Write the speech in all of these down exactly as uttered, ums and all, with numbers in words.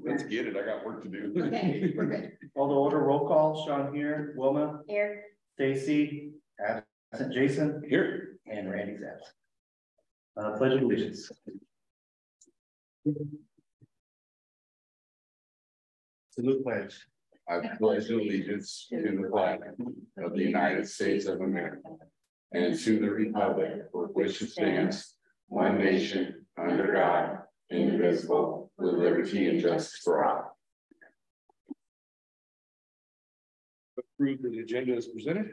Let's get it. I got work to do. Okay, we're good. All the order, roll call, Sean here, Wilma, Here. Stacy, absent Jason, Here. and Randy's absent. Uh, pledge of allegiance. Salute pledge. I pledge allegiance to the flag of the United States of America and to the republic for which it stands, one nation, under God, indivisible, with liberty and justice for all. Approve the agenda as presented.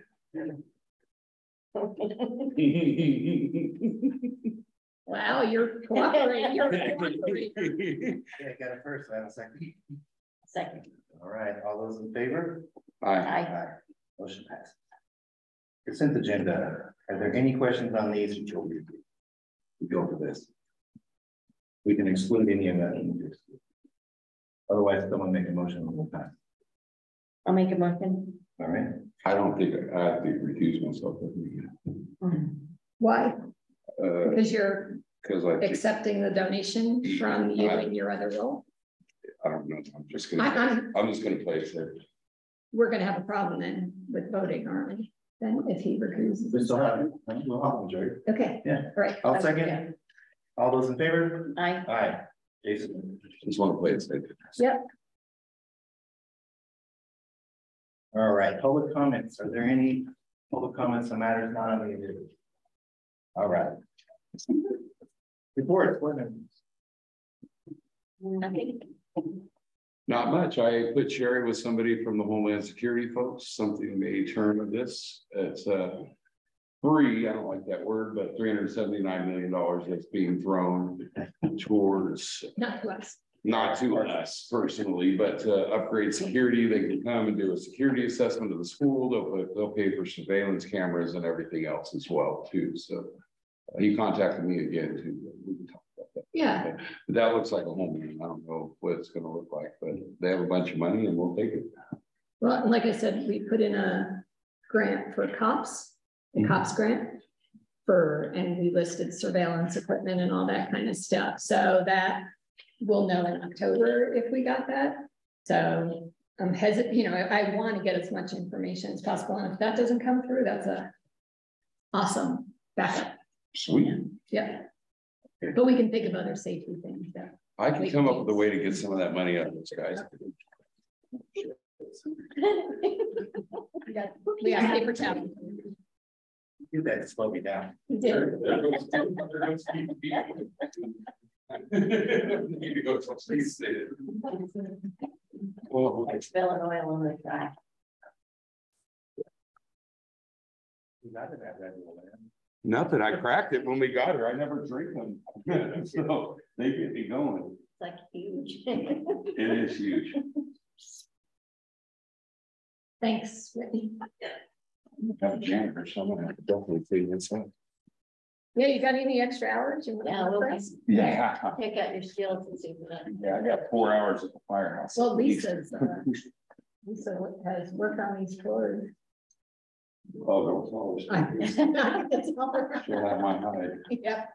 Wow, you're cooperating. You're cooperating. Yeah, I got it first, I have a second. Second. All right, all those in favor? Aye. Aye. Motion passes. Consent agenda. Are there any questions on these before we we go for this? We can exclude any of that. Otherwise, someone make a motion one more time. I'll make a motion. All right. I don't think I have to recuse myself. Why? Uh, Because you're because I, think- accepting the donation from you and your other role. I don't know. I'm just I, gonna, I'm, I'm just gonna play safe. we're gonna have a problem then with voting, aren't we? Then if he refuses. We still have it. We'll have a majority. Okay. Yeah. All right. I'll second. All those in favor? Aye. Aye. Jason. Just want to play it safe. Yep. All right, public comments. Are there any public comments on matters not on the agenda? All right. Reports. Nothing. Not much. I put Sherry with somebody from the Homeland Security folks, something may turn of this. It's uh free, I don't like that word, but three hundred seventy-nine million dollars that's being thrown towards, Not to us. not to us personally, but to upgrade security. They can come and do a security assessment of the school. They'll put, they'll pay for surveillance cameras and everything else as well too. So uh, he contacted me again too. We can talk about that. Yeah. But that looks like a home run. I don't know what it's gonna look like, but they have a bunch of money and we'll take it. Well, like I said, we put in a grant for cops, a cops grant for, and we listed surveillance equipment and all that kind of stuff. So that we'll know in October if we got that. So I'm hesitant, you know, I, I want to get as much information as possible. And if that doesn't come through, that's a awesome backup. Sweet. Yeah. But we can think of other safety things that. I can come up with a way to get some of that money out of those guys. We got, we got paper towel. Do that to slow me down. We did. Well, Spilling oil on the track. You got it at Red Bull, man. nothing. I cracked it when we got her. I never drink them. So they get me going. It's like huge. It is huge. Thanks, Whitney. Have a janitor, someone have to definitely clean inside. Yeah, you got any extra hours? You want to Yeah, help we'll us? Yeah. Take out your skills and see if that. Yeah, I got four hours at the firehouse. Well, Lisa's, uh, Lisa has worked on these floors. Oh, there was always. That's all right. She'll have my hide. Yep.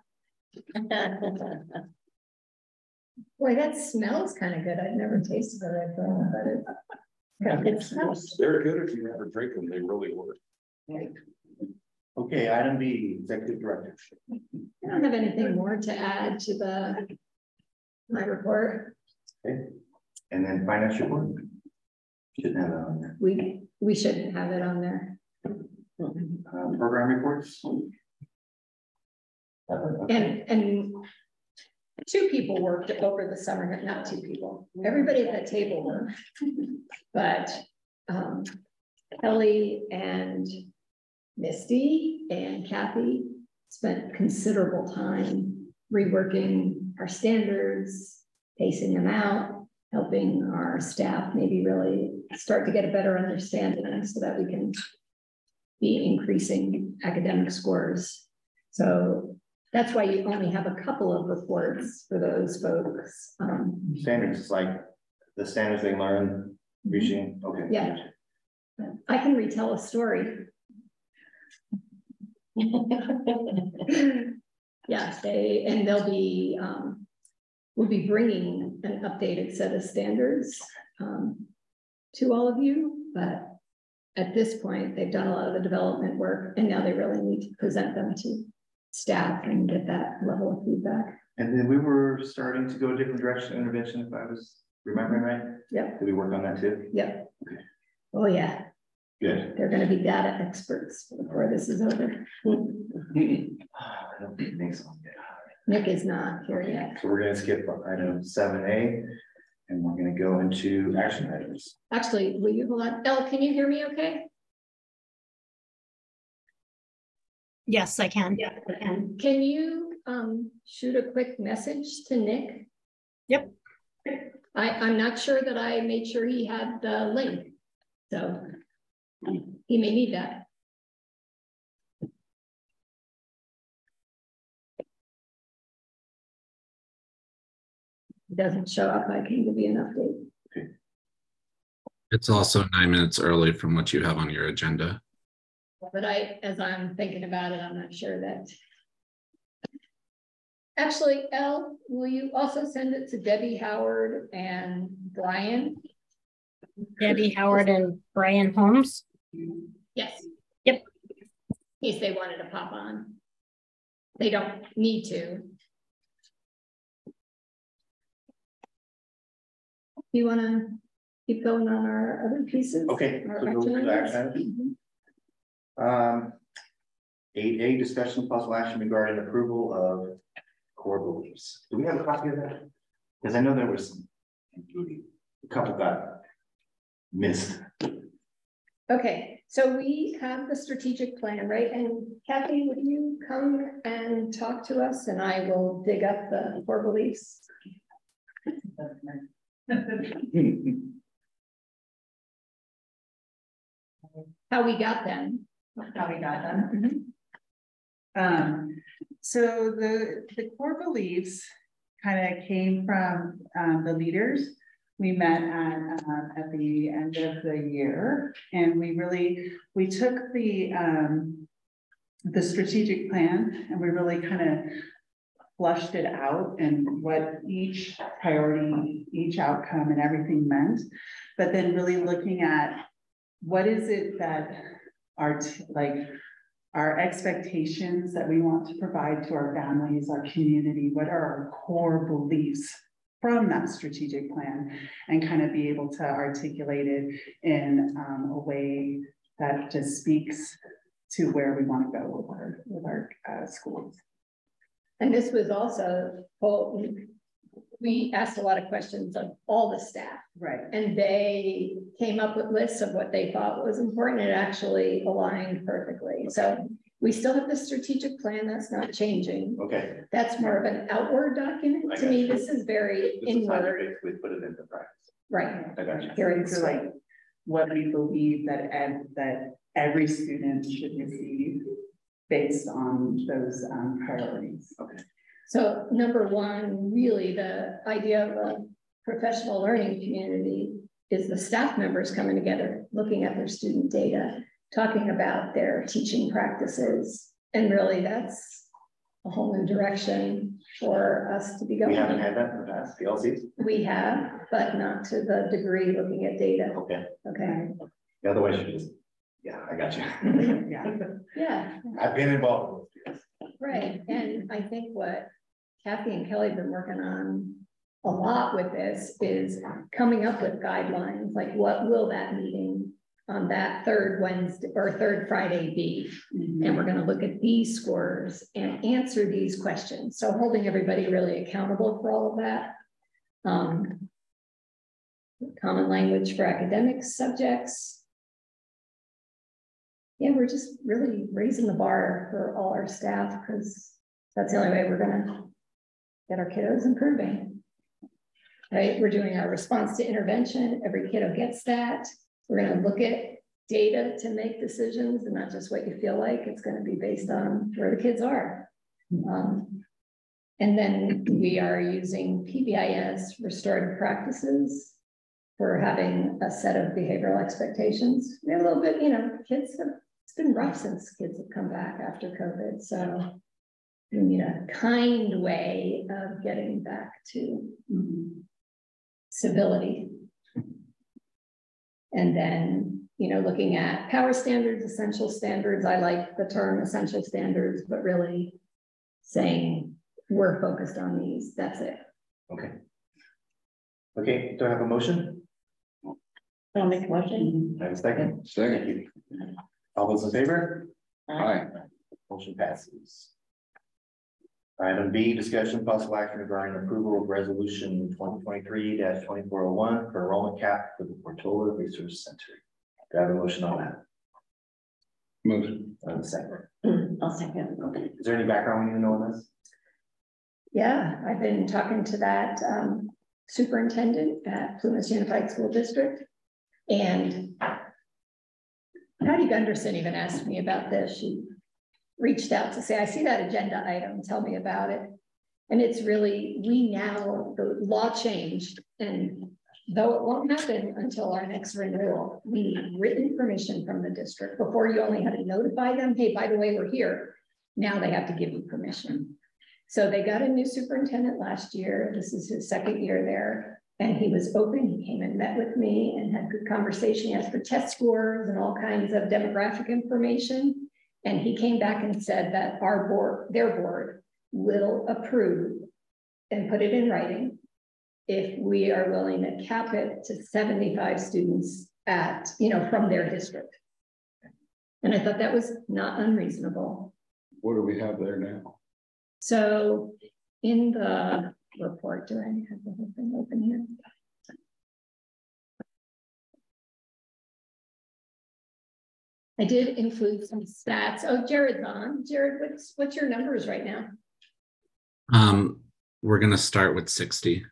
Boy, that smells kind of good. I've never tasted it, but it's got good smell. They're good if you never drink them. They really work. Okay, item B, executive director. I don't have anything more to add to the my report. Okay, and then finance report. Shouldn't have that on there. We we shouldn't have it on there. Uh, program reports. Uh, And and two people worked over the summer, not two people. Everybody at that table worked, but um, Kelly and Misty and Kathy spent considerable time reworking our standards, pacing them out, helping our staff maybe really start to get a better understanding so that we can be increasing academic scores. So that's why you only have a couple of reports for those folks. Um, Standards is like the standards they learn, reaching. Okay. Yeah. I can retell a story. Yes, they, and they'll be, um, we'll be bringing an updated set of standards um, to all of you, but at this point, they've done a lot of the development work, and now they really need to present them to staff and get that level of feedback. And then we were starting to go a different direction, intervention, if I was remembering right. Yep. Did we work on that too? Yep. Okay. Oh yeah. Good. They're going to be data experts before this is over. I don't think Nick's on yet. Nick is not here yet. So we're gonna skip item seven A and we're gonna go into action items. Actually, will you hold on? Elle, can you hear me okay? Yes, I can. Yeah, I can. Can you um, shoot a quick message to Nick? Yep. I, I'm not sure that I made sure he had the link, so he may need that. It doesn't show up, I can give you an update. Okay. It's also nine minutes early from what you have on your agenda. But I, as I'm thinking about it, I'm not sure that. Actually, Elle, will you also send it to Debbie Howard and Brian? Debbie Howard and Brian Holmes. Yes. Yep. In case they wanted to pop on. They don't need to. You want to keep going on our other pieces? Okay, Our so go action to the items? action items. Mhm. Um, eight A, discussion of possible action regarding approval of core beliefs. Do we have a copy of that? Because I know there was some, a couple got missed. Okay, so we have the strategic plan, right? And Kathy, would you come and talk to us and I will dig up the core beliefs? How we got them. How we got them. Mm-hmm. Um, so the, the core beliefs kind of came from um, the leaders. We met at, uh, at the end of the year, and we really, we took the, um, the strategic plan and we really kind of flushed it out and what each priority, each outcome and everything meant, but then really looking at what is it that our, like, our expectations that we want to provide to our families, our community, what are our core beliefs from that strategic plan, and kind of be able to articulate it in um, a way that just speaks to where we want to go with our, with our uh, schools. And this was also, well, we asked a lot of questions of all the staff. Right. And they came up with lists of what they thought was important. It actually aligned perfectly. So we still have the strategic plan, that's not changing. Okay. That's more of an outward document. I To got me, you. this is very This is how you inward. basically put it into practice. Right. I got you. Here it So is. like what we believe that ed, that every student should receive based on those um, priorities. Okay. So number one, really the idea of a professional learning community is the staff members coming together, looking at their student data, talking about their teaching practices. And really that's a whole new direction for us to be going. We haven't had that in the past, the L Cs? We have, but not to the degree looking at data. Okay. Okay. Otherwise you just, yeah, I got you. Yeah. Yeah, I've been involved with this. right. And I think what Kathy and Kelly have been working on a lot with this is coming up with guidelines, like what will that meeting on that third Wednesday or third Friday be? Mm-hmm. And we're going to look at these scores and answer these questions. So holding everybody really accountable for all of that. Um, common language for academic subjects. Yeah, we're just really raising the bar for all our staff because that's the only way we're going to get our kiddos improving. Right, we're doing our response to intervention. Every kiddo gets that. We're going to look at data to make decisions and not just what you feel like. It's going to be based on where the kids are. Um, and then we are using P B I S, restorative practices, for having a set of behavioral expectations. They're a little bit, you know, kids have, it's been rough since kids have come back after COVID. So we need a kind way of getting back to Mm-hmm. civility. And then, you know, looking at power standards, essential standards. I like the term essential standards, but really saying we're focused on these. That's it. Okay. Okay, do I have a motion? I'll make a motion. I have a second? Second. Thank you. All those in favor? Aye. Motion passes. Item B, discussion possible action regarding approval of resolution twenty twenty-three twenty-four oh one for enrollment cap for the Portola Resource Center. Do I have a motion on that? Motion. I have a second. I'll second. Okay, is there any background we need to know on this? Yeah, I've been talking to that um, superintendent at Plumas Unified School District. And Patty Gunderson even asked me about this. She reached out to say, I see that agenda item, tell me about it. And it's really, we now, the law changed, and though it won't happen until our next renewal, we need written permission from the district. Before, you only had to notify them, hey, by the way, we're here. Now they have to give you permission. So they got a new superintendent last year. This is his second year there. And he was open. He came and met with me and had good conversation. He asked for test scores and all kinds of demographic information. And he came back and said that our board, their board, will approve and put it in writing if we are willing to cap it to seventy-five students at, you know, from their district. And I thought that was not unreasonable. What do we have there now? So in the report, do I have the whole thing open here? I did include some stats. Oh, Jared's on. Jared, what's what's your numbers right now? Um, we're gonna start with sixty.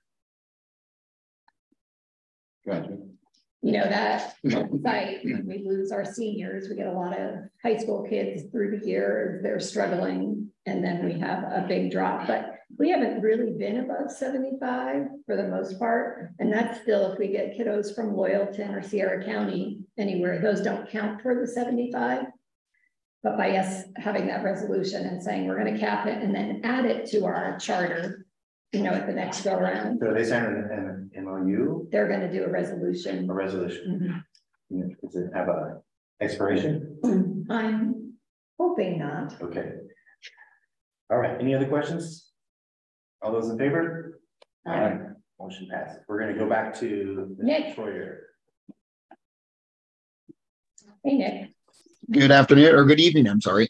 Gotcha. You know, that site, when we lose our seniors, we get a lot of high school kids through the year, they're struggling, and then we have a big drop. But we haven't really been above seventy-five for the most part. And that's still if we get kiddos from Loyalton or Sierra County anywhere, those don't count for the seventy-five. But by us having that resolution and saying we're going to cap it and then add it to our charter, you know, at the next go around. So they signed an M O U, They're going to do a resolution. a resolution. Mhm. Does it have a expiration? I'm hoping not. Okay. All right, any other questions? All those in favor? Aye. Motion passes. We're gonna go back to Nick. Troyer. Hey, Nick. Good afternoon or good evening, I'm sorry.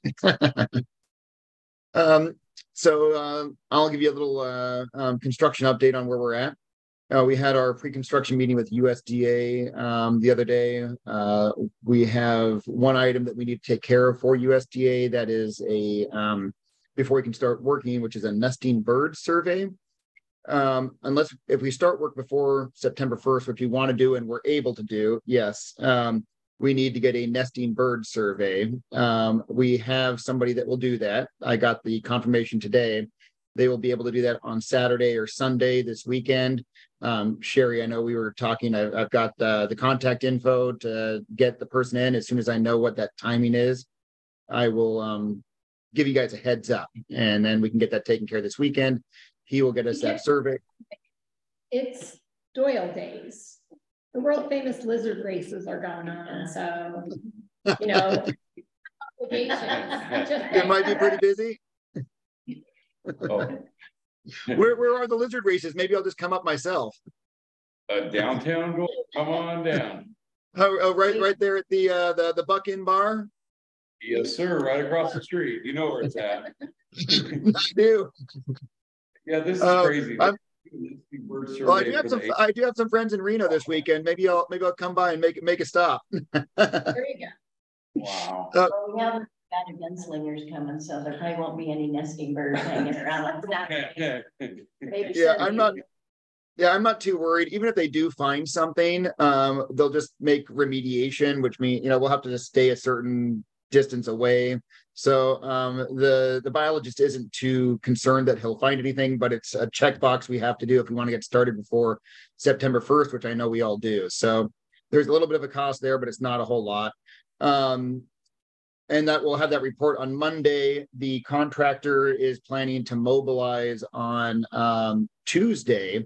um, so um, I'll give you a little uh, um, construction update on where we're at. Uh, we had our pre-construction meeting with U S D A um, the other day. Uh, we have one item that we need to take care of for U S D A that is a, um, before we can start working, which is a nesting bird survey. Um, unless if we start work before September first, which we want to do and we're able to do, yes. Um, we need to get a nesting bird survey. Um, we have somebody that will do that. I got the confirmation today. They will be able to do that on Saturday or Sunday this weekend. Um, Sherry, I know we were talking, I, I've got the, the contact info to get the person in. As soon as I know what that timing is, I will um, give you guys a heads up, and then we can get that taken care of this weekend. He will get us that survey. It's Doyle days. The world famous lizard races are going on, so, you know. It might be pretty busy. Oh. Where, where are the lizard races? Maybe I'll just come up myself. Uh, downtown, go, come on down. Oh, oh, right, right there at the uh, the the Buck Inn Bar. Yes, sir. Right across the street. You know where it's at. I do. Yeah, this is Uh, crazy. I'm- Well, I do have For some. the- I do have some friends in Reno this weekend. Maybe I'll maybe I'll come by and make make a stop. There you go. Wow. Uh, Well, we have got a gunslingers coming, so there probably won't be any nesting birds hanging around like that. Maybe Yeah, Sunday. I'm not. Yeah, I'm not too worried. Even if they do find something, um, they'll just make remediation, which means, you know, we'll have to just stay a certain distance away. So um, the the biologist isn't too concerned that he'll find anything, but it's a checkbox we have to do if we want to get started before September first, which I know we all do. So there's a little bit of a cost there, but it's not a whole lot. Um, and that we'll have that report on Monday. The contractor is planning to mobilize on um, Tuesday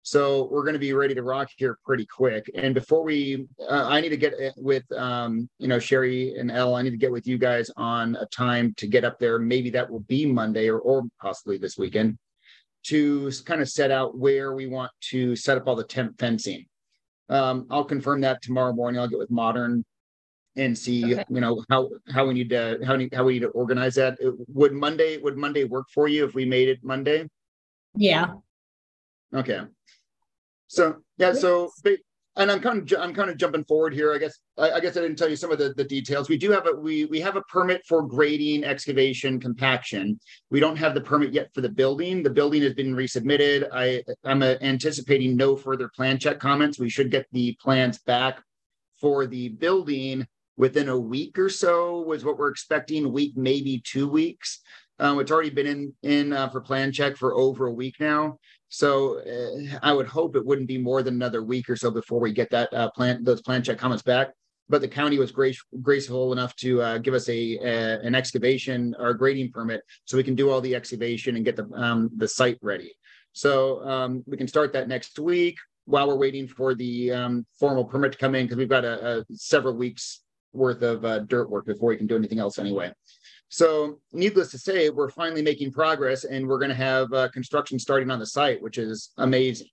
So we're going to be ready to rock here pretty quick. And before we, uh, I need to get with, um, you know, Sherry and Elle, I need to get with you guys on a time to get up there. Maybe that will be Monday or, or possibly this weekend to kind of set out where we want to set up all the temp fencing. Um, I'll confirm that tomorrow morning. I'll get with Modern and see, Okay. you know, how, how we need to, how, how we need to organize that. Would Monday, would Monday work for you if we made it Monday? Yeah, Okay. So, yeah, so, and I'm kind of, I'm kind of jumping forward here. I guess, I, I guess I didn't tell you some of the, the details. We do have a, we, we have a permit for grading, excavation, compaction. We don't have the permit yet for the building. The building has been resubmitted. I, I'm uh, anticipating no further plan check comments. We should get the plans back for the building within a week or so was what we're expecting, a week, maybe two weeks. Um, it's already been in, in uh, for plan check for over a week now. So uh, I would hope it wouldn't be more than another week or so before we get that uh, plan, those plan check comments back. But the county was grace, graceful enough to uh, give us a, a an excavation or grading permit, so we can do all the excavation and get the um, the site ready. So um, we can start that next week while we're waiting for the um, formal permit to come in, because we've got a, a several weeks worth of uh, dirt work before we can do anything else anyway. So needless to say, we're finally making progress, and we're going to have uh, construction starting on the site, which is amazing.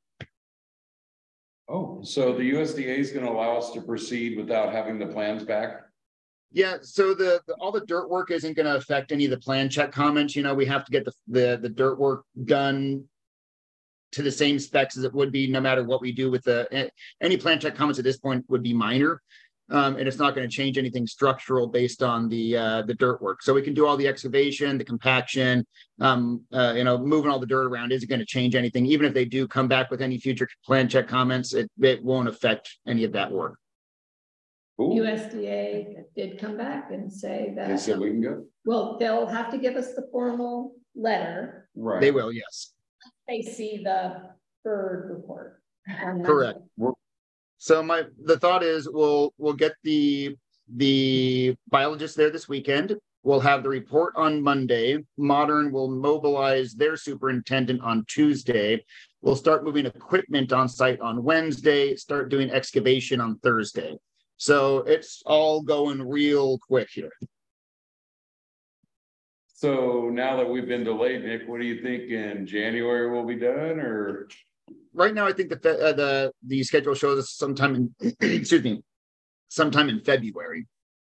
Oh, so the U S D A is going to allow us to proceed without having the plans back? Yeah, so the, the all the dirt work isn't going to affect any of the plan check comments. You know, we have to get the, the, the dirt work done to the same specs as it would be no matter what we do with the, any plan check comments at this point would be minor. Um, and it's not going to change anything structural based on the uh, the dirt work. So we can do all the excavation, the compaction, um, uh, you know, moving all the dirt around isn't going to change anything. Even if they do come back with any future plan check comments, it, it won't affect any of that work. Cool. U S D A did come back and say that. They said we can go? Well, they'll have to give us the formal letter. Right. They will, yes. They see the bird report. Correct. So my the thought is we'll we'll get the the biologist there this weekend. We'll have the report on Monday. Modern will mobilize their superintendent on Tuesday. We'll start moving equipment on site on Wednesday, start doing excavation on Thursday. So it's all going real quick here. So now that we've been delayed, Nick, what do you think in January will be done, or? Right now, I think that the, uh, the the schedule shows us sometime in excuse me, sometime in February.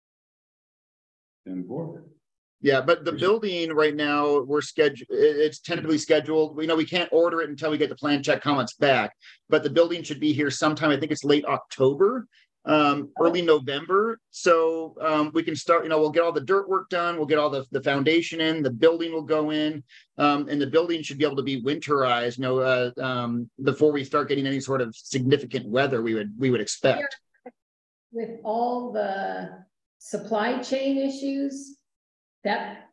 In four. Yeah, but the building right now we're scheduled. It's tentatively scheduled. We know we can't order it until we get the plan check comments back. But the building should be here sometime. I think it's late October, um, early November. So um, we can start. You know, we'll get all the dirt work done. We'll get all the the foundation in. The building will go in. Um, and the building should be able to be winterized, you know, uh, um, before we start getting any sort of significant weather we would we would expect. With all the supply chain issues, that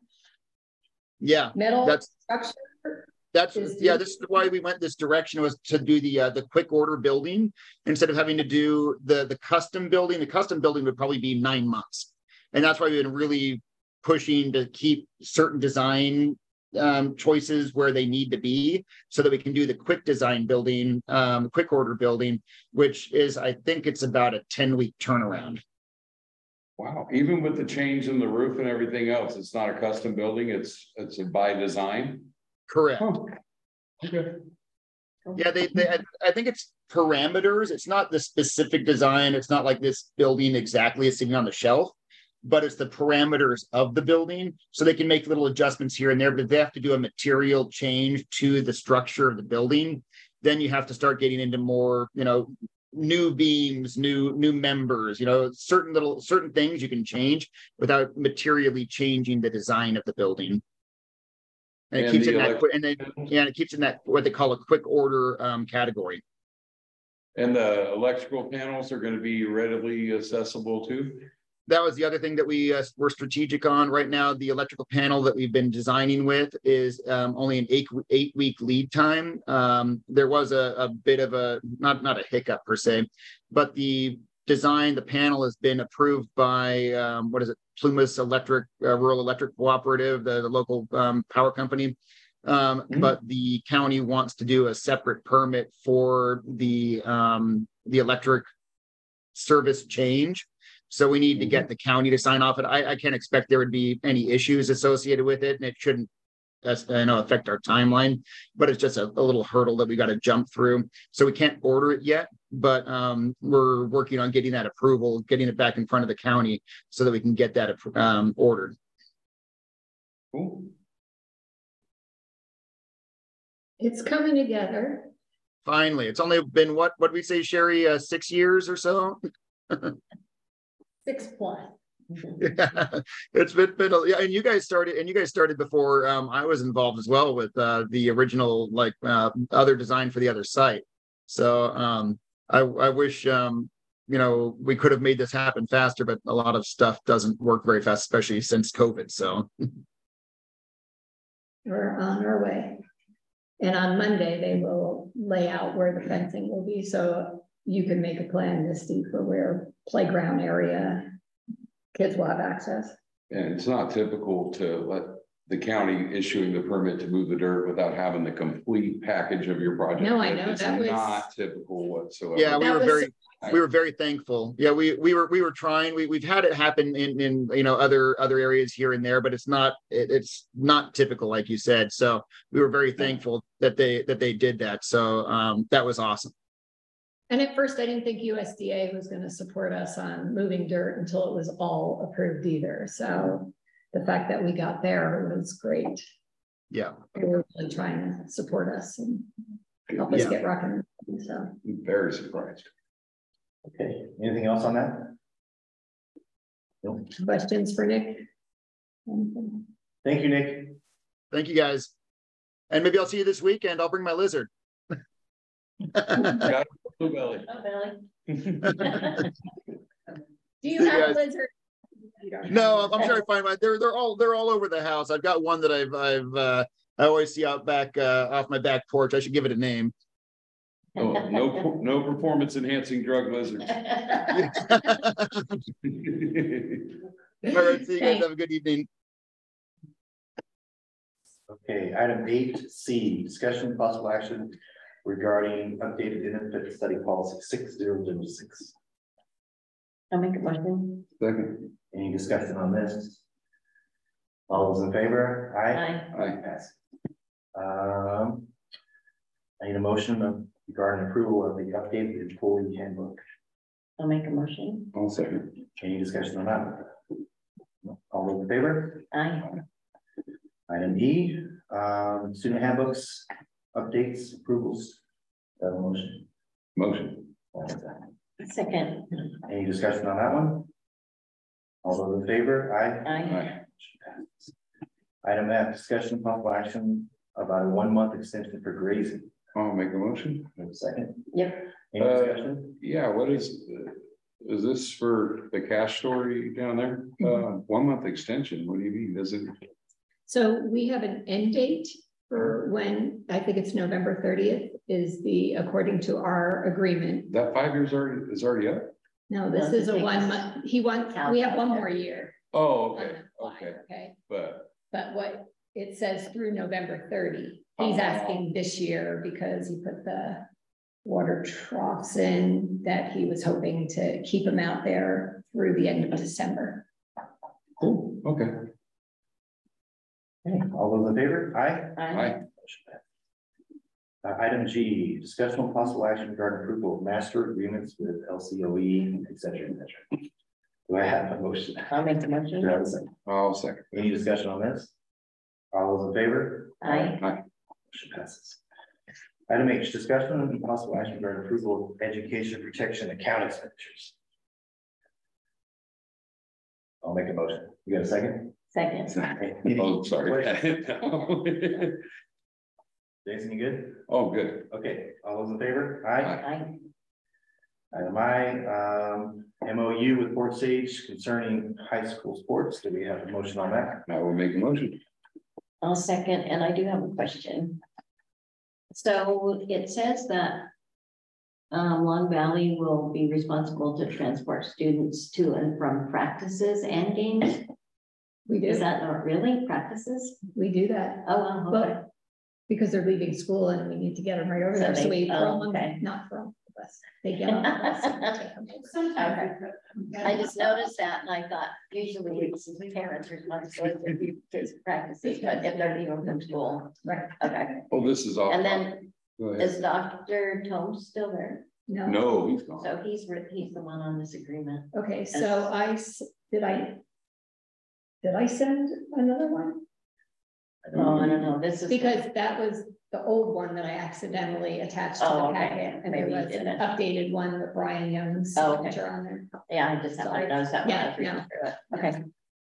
yeah, metal that's structure. That's is yeah. the, This is why we went this direction, was to do the uh, the quick order building instead of having to do the the custom building. The custom building would probably be nine months, and that's why we've been really pushing to keep certain design um choices where they need to be, so that we can do the quick design building, um quick order building, which is, I think it's about a ten week turnaround. Wow, even with the change in the roof and everything else, it's not a custom building, it's it's a by design. Correct. Oh, okay. Yeah, they, they I think it's parameters. It's not the specific design. It's not like this building exactly is sitting on the shelf, but it's the parameters of the building. So they can make little adjustments here and there, but if they have to do a material change to the structure of the building, then you have to start getting into more, you know, new beams, new new members, you know, certain little certain things you can change without materially changing the design of the building. And it And keeps the it in that, elect- and then yeah, it keeps in that what they call a quick order um, category. And the electrical panels are going to be readily accessible too? That was the other thing that we uh, were strategic on. Right now, the electrical panel that we've been designing with is um, only an eight eight week lead time. Um, there was a, a bit of a not not a hiccup per se, but the design, the panel has been approved by um, what is it, Plumas Electric, uh, Rural Electric Cooperative, the, the local um, power company. Um, Mhm. but the county wants to do a separate permit for the, um, the electric service change. So we need to get the county to sign off. And I, I can't expect there would be any issues associated with it, and it shouldn't, that's, I know, affect our timeline, but it's just a, a little hurdle that we got to jump through. So we can't order it yet, but um, we're working on getting that approval, getting it back in front of the county so that we can get that um, ordered. Cool. It's coming together. Finally, it's only been what, what we say, Sherry, uh, six years or so? Six plus. Yeah, it's been, been a, yeah, and you guys started, and you guys started before um, I was involved as well with uh, the original, like uh, other design for the other site. So um, I, I wish, um, you know, we could have made this happen faster, but a lot of stuff doesn't work very fast, especially since COVID. So We're on our way. And on Monday, they will lay out where the fencing will be, so you can make a plan, Misty, for where playground area, kids will have access. And it's not typical to let the county issuing the permit to move the dirt without having the complete package of your project. No, I know, It's that was- not typical whatsoever. yeah, we That were was- very, we were very thankful. Yeah, we we were we were trying. We we've had it happen in in you know other other areas here and there, but it's not it, it's not typical, like you said. So we were very thankful that they that they did that. So um, that was awesome. And at first, I didn't think U S D A was going to support us on moving dirt until it was all approved either. So the fact that we got there was great. Yeah. They were really trying to support us and help us Yeah. get rocking. So I'm very surprised. Okay, anything else on that? Nope. questions for Nick? Thank you, Nick. Thank you, guys. And maybe I'll see you this weekend. I'll bring my lizard. Got a blue belly. Oh, Billy. Do you See you have a guys. lizard? You don't have No, one. I'm sure I find my. They're they're all they're all over the house. I've got one that I've I've uh, I always see out back uh, off my back porch. I should give it a name. Oh, no, no performance enhancing drug lizards. All right, see you guys. Thanks. Have a good evening. Okay, item eight C, discussion possible action regarding updated benefit study policy six zero zero six. I'll make a motion. Second, Any discussion on this? All those in favor? Aye. Aye. Aye. Pass. Um, I need a motion of regarding approval of the updated employee handbook. I'll make a motion. I'll second. Any discussion on that? All those in favor? Aye. Item E, um, student handbooks, updates, approvals. That a motion. Motion. Second. Any discussion on that one? All those in favor? Aye. Aye. Aye. Item F, discussion of possible action about a one month extension for grazing. I'll make a motion. Have a second? Yep. Any Uh, discussion? Yeah, what is, is this for the cash story down there? Uh, one month extension, what do you mean? Does it? So we have an end date for when, I think it's November thirtieth is the, according to our agreement. That five years already is already up? No, this No, is a it one takes month, he wants, we have one more year. Oh, on okay, the fly, okay, Okay, but but what it says through November thirty, he's Oh. asking this year because he put the water troughs in that he was hoping to keep them out there through the end of December. cool, okay. Okay, all those in favor? Aye. Aye. Uh, item G, discussion of possible action regarding approval of master agreements with L C O E, et cetera, et cetera. Do I have a motion? I'll make the motion. Do I have a second? I'll second. Any discussion on this? All those in favor? Aye. Aye. Motion passes. Item H, discussion and possible action regarding approval of education protection account expenditures. I'll make a motion. You got a second? Second. Oh, sorry. Jason, you good? Oh, good. Okay, all those in favor? Aye. Aye. Item I, um, M O U with Port Sage concerning high school sports. Do we have a motion on that? I will make a motion. I'll second, and I do have a question. So it says that um, Long Valley will be responsible to transport students to and from practices and games. We Is do, that not really practices? we do that. Oh, well, okay. But because they're leaving school and we need to get them right over So there. So they- we throw oh, them, okay. not throw the bus. They get on the bus and we take them. Sometimes. I just noticed that and I thought usually it's the parents' responsibility to be kids practicing, but if they're leaving from school. Right. Okay, Oh, this is all. and then Go ahead. is Doctor Tomes still there? No. No, he's gone. So he's, re- he's the one on this agreement. Okay, so I, s- did I, did I send another one? Oh, I don't know, this is. Because that was the old one that I accidentally attached to Oh, the okay. packet, and there Maybe you was an didn't. updated one with Brian Young's Oh, okay. signature on there. Yeah, I just haven't noticed that one. I was Yeah, reading through it. Okay.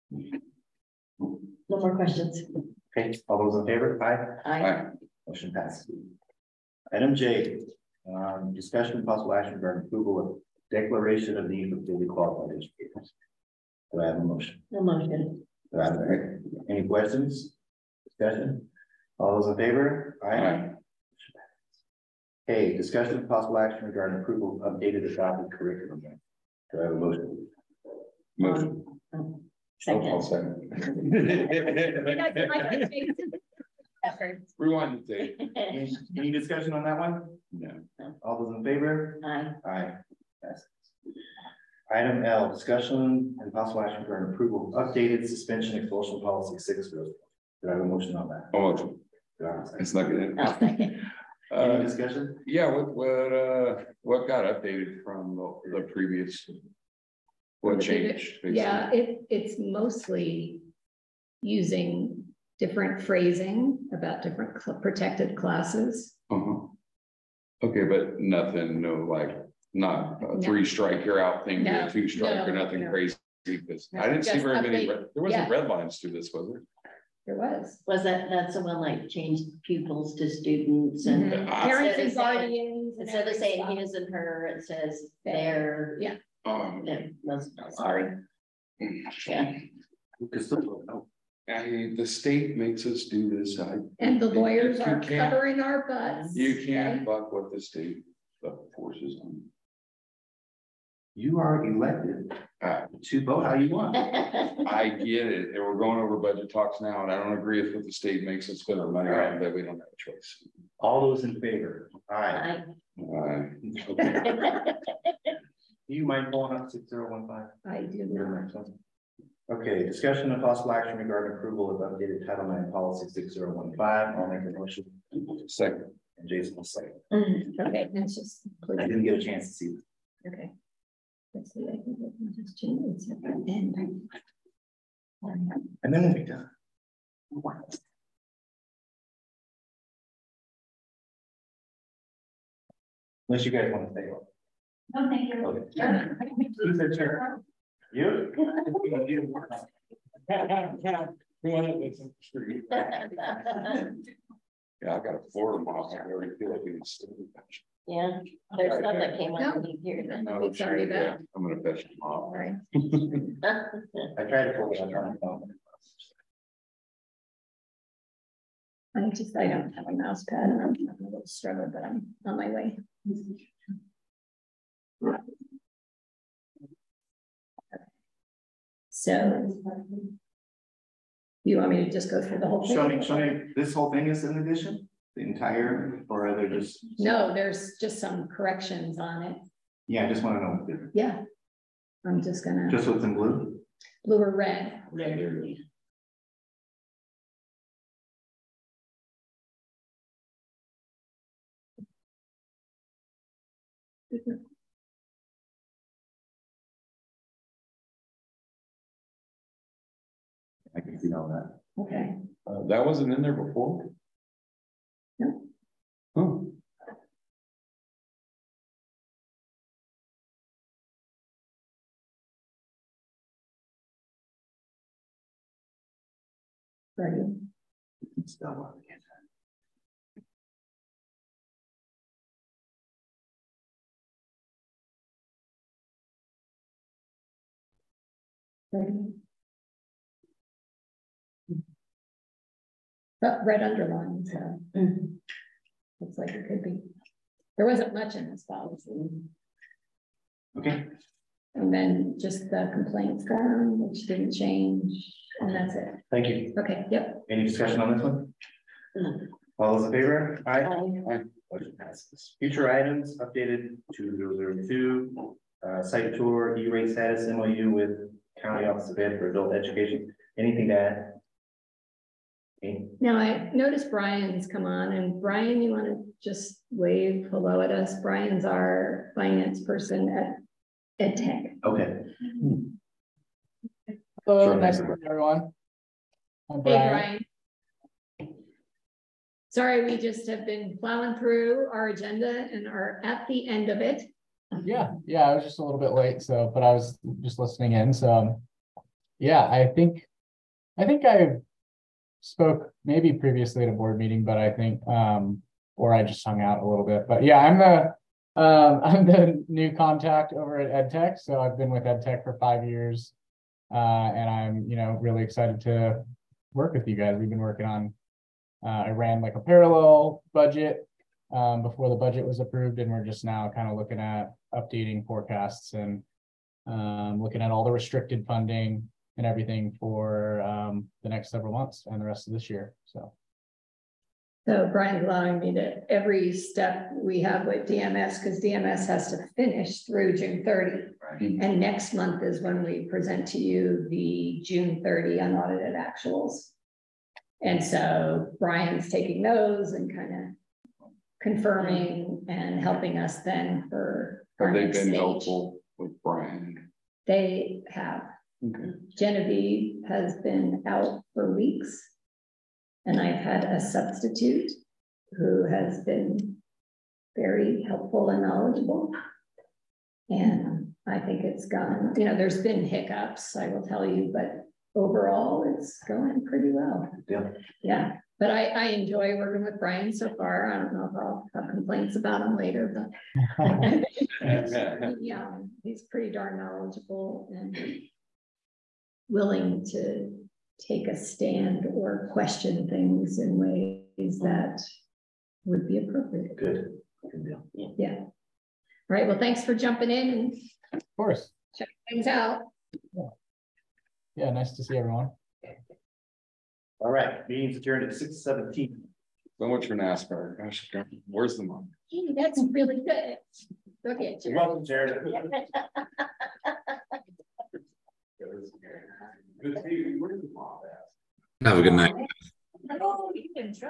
No more questions. Okay, all those in favor? Aye. I, Aye. Motion passes. Item J, um, discussion and possible action regarding approval of declaration of need for fully qualified educators. Do I have a motion? no motion. Do I have a- Any questions? Discussion? All those in favor? Aye. Okay, discussion and possible action regarding approval of updated adopted curriculum. Do I have a motion? Motion. Um, I'll Second. second. Rewind the tape. Any, any discussion on that one? No. All those in favor? Aye. Aye. Passes. Item L, discussion and possible action regarding approval of updated suspension expulsion policy six. Do I have a motion on that? Oh, motion. Do I have a second? It's not good. I'll second. Any Uh, discussion? yeah, what, what, uh, what got updated from the, the previous? What changed? Yeah, it, it's mostly using different phrasing about different cl- protected classes. Uh-huh. Okay, but nothing, no, like, not a No. three strike, you're out thing, No, two strike or no, nothing no. crazy. Because No, I didn't see just very many, update- red- there wasn't yeah. red lines to this, was there? There was. Was that, that's the one like changed pupils to students and Mhm. Ah. Parents and Instead of saying- guardians. and instead of saying every his and her, it says Their. their. Yeah. Um, Yeah, that's- sorry. Yeah. Because still, no. I, the state makes us do this, I. And the lawyers You are can't- covering our butts. You can't buck what the state uh, forces on. You are elected Uh, to vote how you want. I get it, and we're going over budget talks now, and I don't agree with what the state makes us spend our money on, but we don't have a choice. All those in favor? Aye. I- Uh, Do you mind pulling up six zero one five? I do not. Okay, discussion and possible action regarding approval of updated Title nine policy six zero one five. I'll make a motion. Second. And Jason will second. Okay, that's just. I didn't get a chance to see this. Okay. Let's see, I think I can just change it. And then- And then we'll be done. Unless you guys want to stay on. No, thank you. Okay. Who said chair? You? Yeah, I got a Florida mom, I already feel like it's. Yeah, there's some that came No. underneath here. then. Oh, Sorry sure, about- yeah, I'm gonna fetch them All off. right. I tried to pull it on my phone. I just, I don't have a mouse pad and I'm having a little struggle, but I'm on my way. So. You want me to just go through the whole thing? Show me, show me, this whole thing is an addition, the entire, or are there just? No, there's just some corrections on it. Yeah, I just want to know, what's different. Yeah. I'm just gonna, Just what's in blue? blue or red. I can see all that. Okay, Uh, that wasn't in there before? No. Oh. ready. Still want to get Ready. But red underline, so Mhm. looks like it could be. There wasn't much in this policy. that. Okay, And then just the complaint form, which didn't change, and that's it. thank you. Okay, yep. Any discussion on this one? No. All those in favor? Aye. Aye. Motion passes. Future items updated two zero zero two, uh, site tour, E-rate status, M O U with County Office of Ed for Adult Education. Anything to add? Okay. Now I noticed Brian's come on, and Brian, you want to just wave hello at us? Brian's our finance person at Ed Tech. Okay. Hello, Sure, nice to thank meet everyone. I'm Hey, Brian. Brian. Sorry, we just have been plowing through our agenda and are at the end of it. Yeah, yeah, I was just a little bit late, so, but I was just listening in, so. um, Yeah, I think, I think I spoke maybe previously at a board meeting, but I think, um, or I just hung out a little bit, but yeah, I'm the, um, I'm the new contact over at EdTech, so I've been with EdTech for five years. Uh, and I'm, you know, really excited to work with you guys. We've been working on, uh, I ran like a parallel budget, um, before the budget was approved, and we're just now kind of looking at updating forecasts and, um, looking at all the restricted funding and everything for, um, the next several months and the rest of this year, so. So Brian's allowing me to, every step we have with D M S, because D M S has to finish through June thirtieth. Right. And next month is when we present to you the June thirty unaudited actuals. And so Brian's taking those and kind of confirming and helping us then for our Have they next been stage. helpful with Brian? They have. Okay. Genevieve has been out for weeks. And I've had a substitute who has been very helpful and knowledgeable. And I think it's gone, you know, there's been hiccups, I will tell you, but overall it's going pretty well. Yeah. Yeah, but I, I enjoy working with Brian so far. I don't know if I'll have complaints about him later, but yeah, he's pretty darn knowledgeable and willing to take a stand or question things in ways that would be appropriate. Good. Good deal. Yeah. All right. Well, thanks for jumping in and Of course, checking things out. yeah, nice to see everyone. All right, meeting's adjourned at six seventeen. So much for NASCAR. Gosh, where's the money? Hey, that's really good. Okay, Jared. Welcome, Jared. Good to see you. Where's the mom at? Have a good night. Oh, you can try.